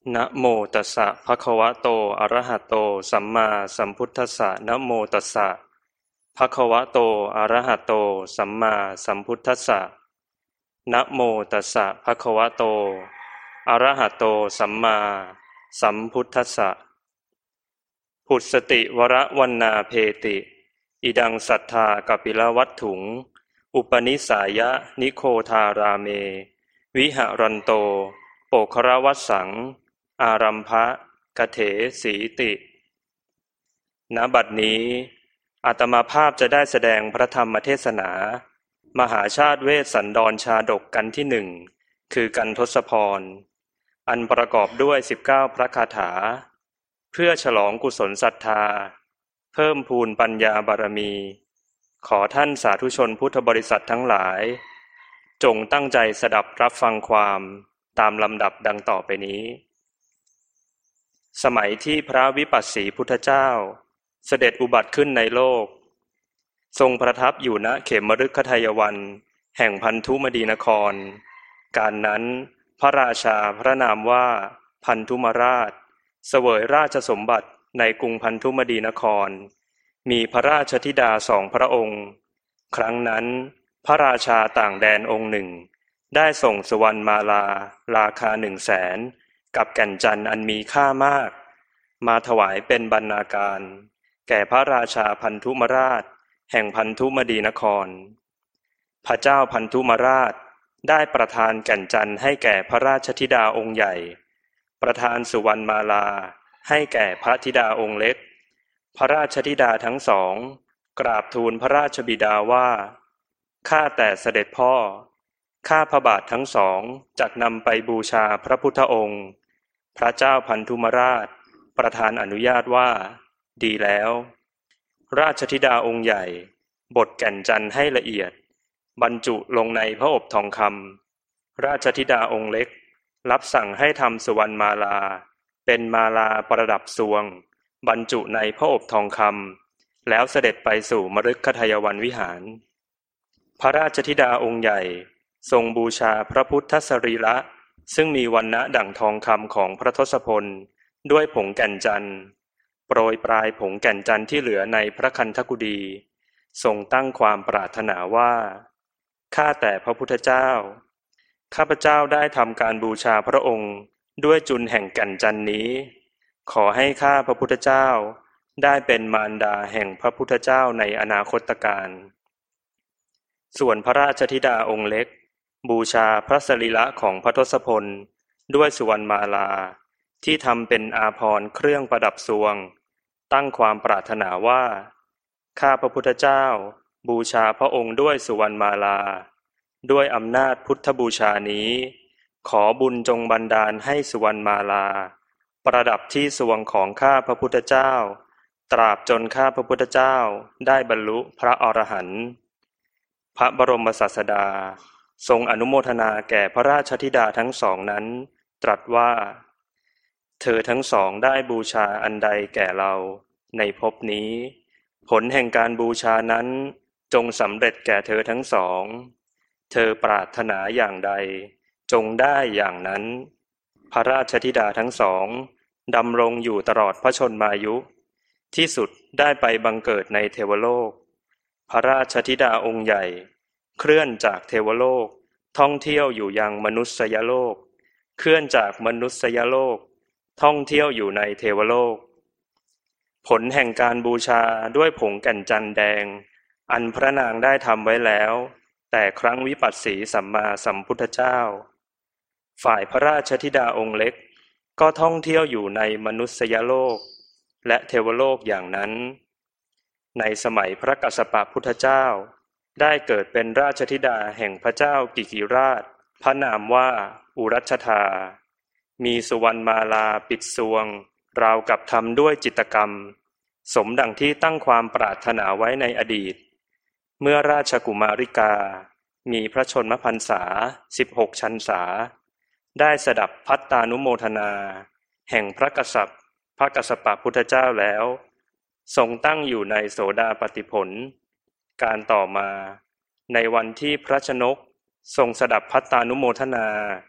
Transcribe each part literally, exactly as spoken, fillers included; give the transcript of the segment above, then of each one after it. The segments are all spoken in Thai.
นะโมตัสสะภะคะวะโตอะระหะโตสัมมาสัมพุทธัสสะนะโมตัสสะภะคะวะโตอะระหะโตสัมมาสัมพุทธัสสะนะโมตัสสะภะคะวะโตอะระหะโตสัมมาสัมพุทธัสสะพุทธสติวรวันนาเพติอิดังสัทธากัปปิลวัตถุงอุปนิสายะนิโคทาราเมวิหะรันโตโปครวัสสังอารัมภะกเถสีติณบัดนี้อาตมาภาพจะได้แสดงพระธรรมเทศนามหาชาติเวสสันดรชาดกกันที่หนึ่งคือกันทศพรอันประกอบด้วยสิบเก้าพระคาถาเพื่อฉลองกุศลศรัทธาเพิ่มพูนปัญญาบารมีขอท่านสาธุชนพุทธบริษัททั้งหลายจงตั้งใจสดับรับฟังความตามลำดับดังต่อไปนี้สมัยที่พระวิปัสสีพุทธเจ้าเสด็จอุบัติขึ้นในโลกทรงประทับอยู่ณเขมฤคทายวันแห่งพันธุมดีนครการนั้นพระราชาพระนามว่าพันธุมราชเสวยราชสมบัติในกรุงพันธุมดีนครมีพระราชธิดาสองพระองค์ครั้งนั้นพระราชาต่างแดนองค์หนึ่งได้ส่งสุวรรณมาลาราคาหนึ่งแสนกับแก่นจันทร์อันมีค่ามากมาถวายเป็นบรรณาการแก่พระราชาพันธุมราชแห่งพันธุมดีนครพระเจ้าพันธุมราชได้ประทานแก่นจันทร์ให้แก่พระราชธิดาองค์ใหญ่ประทานสุวรรณมาลาให้แก่พระธิดาองค์เล็กพระราชธิดาทั้งสองกราบทูลพระราชบิดาว่าข้าแต่เสด็จพ่อข้าพระบาททั้งสองจักนำไปบูชาพระพุทธองค์พระเจ้าพันธุมราชประทานอนุญาตว่าดีแล้วราชธิดาองค์ใหญ่บดแก่นจันทร์ให้ละเอียดบรรจุลงในพระอบทองคำราชธิดาองค์เล็กรับสั่งให้ทำสุวรรณมาลาเป็นมาลาประดับสวงบรรจุในพระอบทองคำแล้วเสด็จไปสู่มฤคทายวันวิหารพระราชธิดาองค์ใหญ่ทรงบูชาพระพุทธสรีระซึ่งมีวรรณะดั่งทองคำของพระทศพลด้วยผงแก่นจันทร์โปรยปลายผงแก่นจันทร์ที่เหลือในพระคันธกุฎีทรงตั้งความปรารถนาว่าข้าแต่พระพุทธเจ้าข้าพเจ้าได้ทำการบูชาพระองค์ด้วยจุลแห่งแก่นจันทร์นี้ขอให้ข้าพระพุทธเจ้าได้เป็นมารดาแห่งพระพุทธเจ้าในอนาคตการส่วนพระราชธิดาองค์เล็กบูชาพระสรีระของพระทศพลด้วยสุวรรณมาลาที่ทำเป็นอาภรณ์เครื่องประดับสวงตั้งความปรารถนาว่าข้าพระพุทธเจ้าบูชาพระองค์ด้วยสุวรรณมาลาด้วยอำนาจพุทธบูชานี้ขอบุญจงบันดาลให้สุวรรณมาลาประดับที่สวงของข้าพระพุทธเจ้าตราบจนข้าพระพุทธเจ้าได้บรรลุพระอรหันต์พระบรมศาสดาทรงอนุโมทนาแก่พระราชธิดาทั้งสองนั้นตรัสว่าเธอทั้งสองได้บูชาอันใดแก่เราในภพนี้ผลแห่งการบูชานั้นจงสำเร็จแก่เธอทั้งสองเธอปรารถนาอย่างใดจงได้อย่างนั้นพระราชธิดาทั้งสองดำรงอยู่ตลอดพระชนมายุที่สุดได้ไปบังเกิดในเทวโลกพระราชธิดาองค์ใหญ่เคลื่อนจากเทวโลกท่องเที่ยวอยู่ยังมนุษยโลกเคลื่อนจากมนุษยโลกท่องเที่ยวอยู่ในเทวโลกผลแห่งการบูชาด้วยผงแก่นจันทร์แดงอันพระนางได้ทำไว้แล้วแต่ครั้งวิปัสสีสัมมาสัมพุทธเจ้าฝ่ายพระราชธิดาองค์เล็กก็ท่องเที่ยวอยู่ในมนุษยโลกและเทวโลกอย่างนั้นในสมัยพระกัสสปะพุทธเจ้าได้เกิดเป็นราชธิดาแห่งพระเจ้ากิกิราชพระนามว่าอุรัชธามีสุวรรณมาลาปิดสวงราวกับทำด้วยจิตรกรรมสมดังที่ตั้งความปรารถนาไว้ในอดีตเมื่อราชกุมาริกามีพระชนมพรรษาสิบหกพรรษาได้สดับภัตตานุโมทนาแห่งพระกษัตริย์พระกัสสปะพุทธเจ้าแล้วทรงตั้งอยู่ในโสดาปัตติผลการต่อมาในวันที่พระชนกทรงสดับภัตตานุโมทนา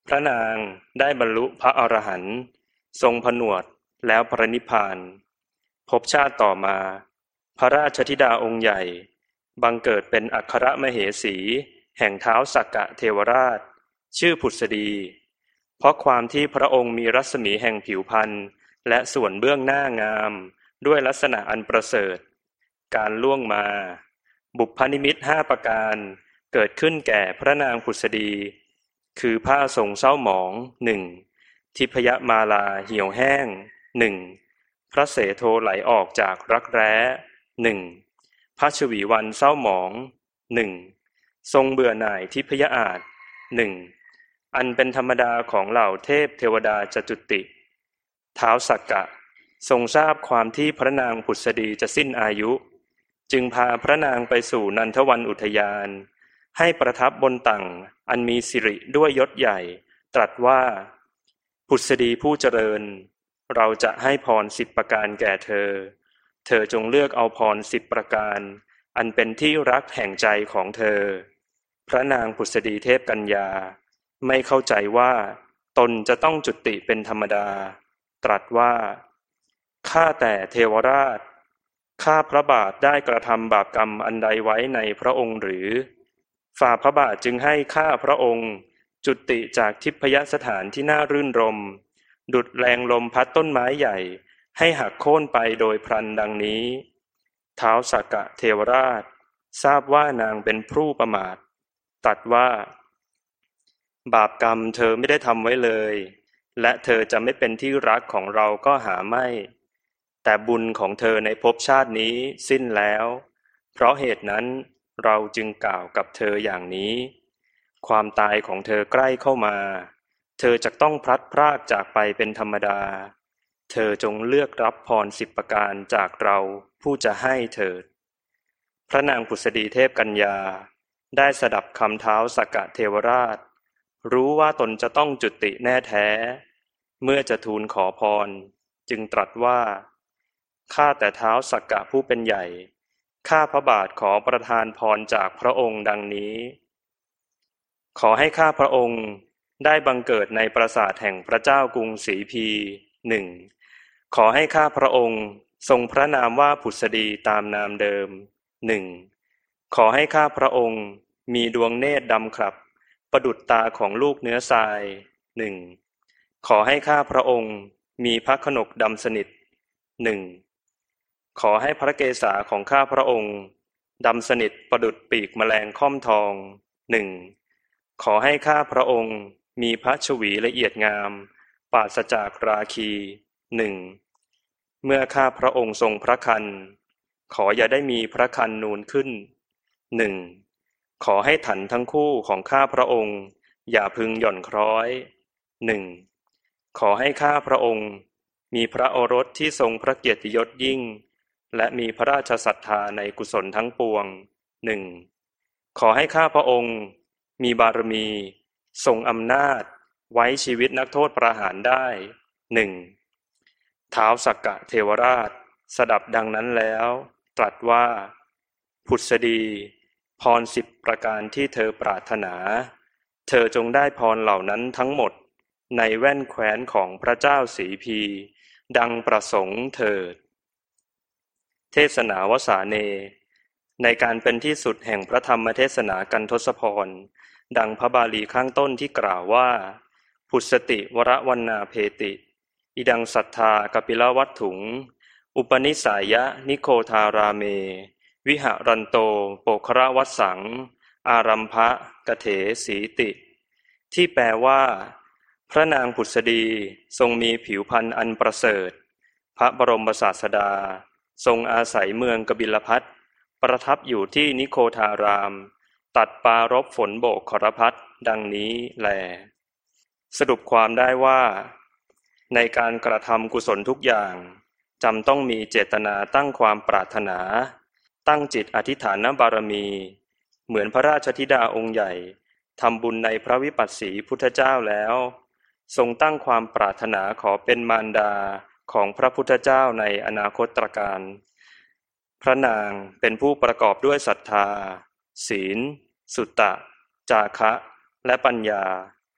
พระนางได้บรรลุพระอรหันต์ทรงผนวดแล้วปรินิพพานภพชาติต่อมาพระราชธิดาองค์ใหญ่บังเกิดเป็นอัครมเหสีแห่งท้าวสักกะเทวราชชื่อผุษดีเพราะความที่พระองค์มีรัศมีแห่งผิวพรรณและส่วนเบื้องหน้างามด้วยลักษณะอันประเสริฐการล่วงมาบุพนิมิตห้าประการเกิดขึ้นแก่พระนางผุษดีคือผ้าทรงเศร้าหมองหนึ่งทิพยมาลาเหี่ยวแห้งหนึ่งพระเสโทไหลออกจากรักแร้หนึ่งพระชวีวันเศร้าหมองหนึ่งทรงเบื่อหน่ายทิพยอาฏหนึ่งอันเป็นธรรมดาของเหล่าเทพเทวดาจะจุติท้าวสักกะทรงทราบความที่พระนางผุษดีจะสิ้นอายุจึงพาพระนางไปสู่นันทวันอุทยานให้ประทับบนตั่งอันมีสิริด้วยยศใหญ่ตรัสว่าผุษดีผู้เจริญเราจะให้พรสิบประการแก่เธอเธอจงเลือกเอาพรสิบประการอันเป็นที่รักแห่งใจของเธอพระนางผุษดีเทพกัญญาไม่เข้าใจว่าตนจะต้องจุติเป็นธรรมดาตรัสว่าข้าแต่เทวราชข้าพระบาทได้กระทำบาปกรรมอันใดไว้ในพระองค์หรือฝ่าพระบาทจึงให้ข้าพระองค์จุติจากทิพยสถานที่น่ารื่นรมดุจแรงลมพัดต้นไม้ใหญ่ให้หักโค่นไปโดยพลันดังนี้ท้าวสักกะเทวราชทราบว่านางเป็นผู้ประมาทตรัสว่าบาปกรรมเธอไม่ได้ทำไว้เลยและเธอจะไม่เป็นที่รักของเราก็หาไม่แต่บุญของเธอในภพชาตินี้สิ้นแล้วเพราะเหตุนั้นเราจึงกล่าวกับเธออย่างนี้ความตายของเธอใกล้เข้ามาเธอจะต้องพลัดพรากจากไปเป็นธรรมดาเธอจงเลือกรับพรสิบประการจากเราผู้จะให้เถิดพระนางผุษดีเทพกัญญาได้สดับคำเท้าสักกะเทวราชรู้ว่าตนจะต้องจุติแน่แท้เมื่อจะทูลขอพรจึงตรัสว่าข้าแต่เท้าสักกะผู้เป็นใหญ่ข้าพระบาทขอประทานพรจากพระองค์ดังนี้ขอให้ข้าพระองค์ได้บังเกิดในปราสาทแห่งพระเจ้ากรุงศรีพีหนึ่งขอให้ข้าพระองค์ทรงพระนามว่าผุษดีตามนามเดิมหนึ่งขอให้ข้าพระองค์มีดวงเนตรดำคลับประดุจตาของลูกเนื้อทรายหนึ่งขอให้ข้าพระองค์มีพระขนกดำสนิทหนึ่งขอให้พระเกศาของข้าพระองค์ดำสนิทประดุจปีกแมลงค่อมทองหนึ่งขอให้ข้าพระองค์มีพระชวีละเอียดงามปราศจากราคีหนึ่งเมื่อข้าพระองค์ทรงพระคันขออย่าได้มีพระคันนูนขึ้นหนึ่งขอให้ถันทั้งคู่ของข้าพระองค์อย่าพึงหย่อนคล้อยหนึ่งขอให้ข้าพระองค์มีพระโอรสที่ทรงพระเกียรติยศยิ่งและมีพระราชศรัทธาในกุศลทั้งปวงหนึ่งขอให้ข้าพระองค์มีบารมีทรงอำนาจไว้ชีวิตนักโทษประหารได้หนึ่งท้าวสักกะเทวราชสดับดังนั้นแล้วตรัสว่าผุษดีพรสิบประการที่เธอปรารถนาเธอจงได้พรเหล่านั้นทั้งหมดในแว่นแคว้นของพระเจ้าศรีพีดังประสงค์เถิดเทศนาวสาเนในการเป็นที่สุดแห่งพระธรรมเทศนากันทศพรดังพระบาลีข้างต้นที่กล่าวว่าผุสติวรวรรณาเพติอิดังสัทธากปิลวัตถุงอุปนิสายะนิโคทาราเมวิหรันโตโปครวัสสังอารัมภะกะเถสีติที่แปลว่าพระนางผุษดีทรงมีผิวพรรณอันประเสริฐพระบรมศาสดาทรงอาศัยเมืองกบิลพัสประทับอยู่ที่นิโคทารามตัดปารภฝนโบกขรพัสดังนี้แลสรุปความได้ว่าในการกระทำกุศลทุกอย่างจำต้องมีเจตนาตั้งความปรารถนาตั้งจิตอธิษฐานบารมีเหมือนพระราชธิดาองค์ใหญ่ทำบุญในพระวิปัสสีพุทธเจ้าแล้วทรงตั้งความปรารถนาขอเป็นมารดาของพระพุทธเจ้าในอนาคตการพระนางเป็นผู้ประกอบด้วยศรัทธาศีลสุตตะจาคะและปัญญา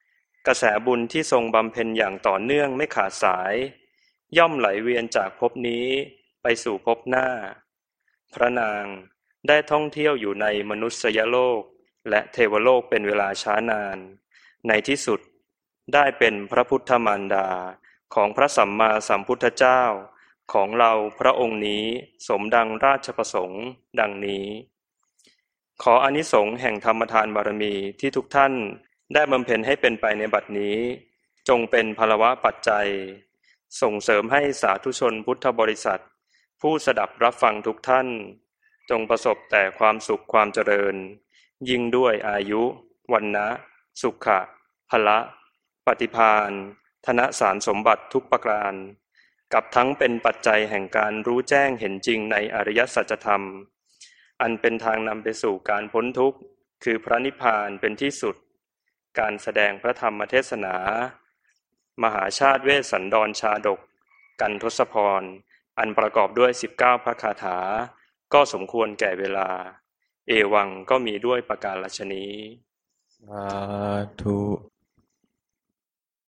กระแสบุญที่ทรงบำเพ็ญอย่างต่อเนื่องไม่ขาดสายย่อมไหลเวียนจากภพนี้ไปสู่ภพหน้าพระนางได้ท่องเที่ยวอยู่ในมนุษยโลกและเทวโลกเป็นเวลาช้านานในที่สุดได้เป็นพระพุทธมารดาของพระสัมมาสัมพุทธเจ้าของเราพระองค์นี้สมดังราชประสงค์ดังนี้ขออานิสงส์แห่งธรรมทานบารมีที่ทุกท่านได้บำเพ็ญให้เป็นไปในบัดนี้จงเป็นภลวะปัจจัยส่งเสริมให้สาธุชนพุทธบริษัทผู้สดับรับฟังทุกท่านจงประสบแต่ความสุขความเจริญยิ่งด้วยอายุวรรณะสุขะพละปฏิภาณธนสารสมบัติทุกประการกับทั้งเป็นปัจจัยแห่งการรู้แจ้งเห็นจริงในอริยสัจธรรมอันเป็นทางนำไปสู่การพ้นทุกข์คือพระนิพพานเป็นที่สุดการแสดงพระธรรมเทศนามหาชาติเวสสันดรชาดกกันทศพรอันประกอบด้วยสิบเก้าพระคาถาก็สมควรแก่เวลาเอวังก็มีด้วยประการฉะนี้สาธุ